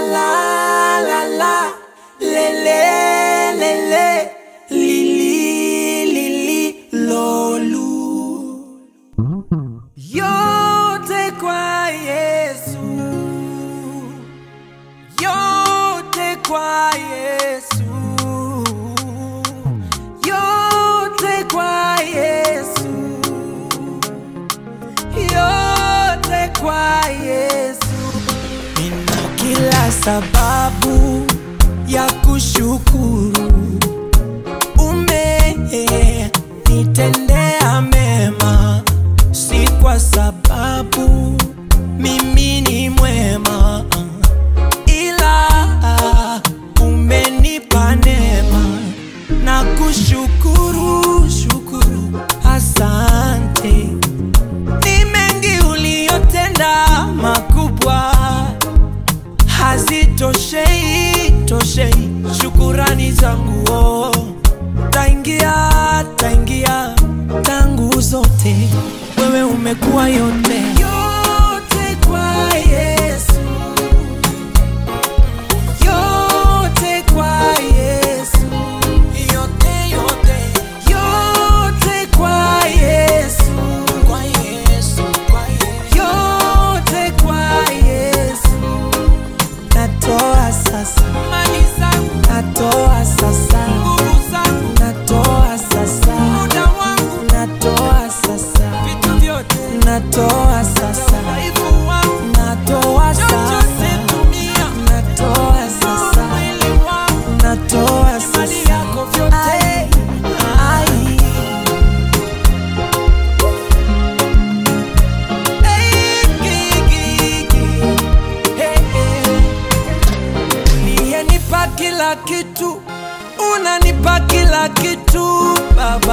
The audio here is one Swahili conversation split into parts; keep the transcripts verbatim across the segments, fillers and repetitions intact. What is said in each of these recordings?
la la la, le le le le, li li li li, lolu. Yote kwa Yesu, yote kwa Yesu, yote kwa Yesu, yote kwa Yesu. Nina kila sababu ya kushukuru, umenitendea mema, si kwa sababu mimi ni mwema, ila umenipa neema na kushukuru, shukuru, asante. Ni mengi uliyotenda makubwa, hazitoshei, toshei shukurani zangu. Oh, taingia, taingia tangu zote, wewe umekuwa yote. Yote kwa Yesu, yote kwa Yesu, yote, yote, yote kwa Yesu, kwa Yesu, kwa Yesu, yote kwa Yesu. Natoa sasa mali zangu, natoa sasa nguvu zangu, natoa sasa muda wangu, natoa sasa vitu vyote, natoa sasa dhaifu wangu, natoa sasa tumia, natoa sasa mwili wangu, natoa sasa mali yako vyote. Ai, ai. Hey, gigi, hey, hey. Uliyenipa kila kitu, unanipa kila kitu Baba.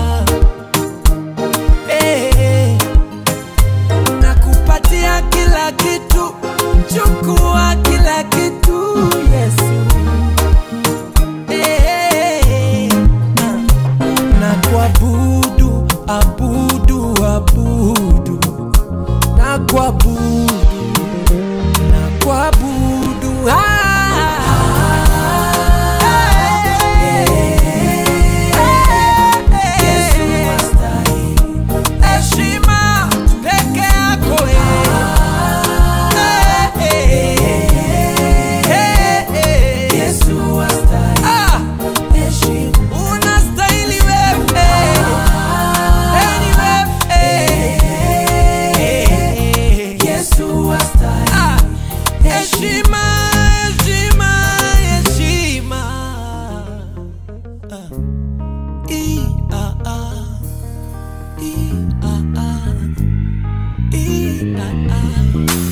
Hey, hey. Nakupatia kila kitu, chukua kila kitu Yesu. Hey, hey, hey. Na kuabudu, abudu, abudu, na kuabudu, na kuabudu. Ah! E, ah, ah, E, ah, ah.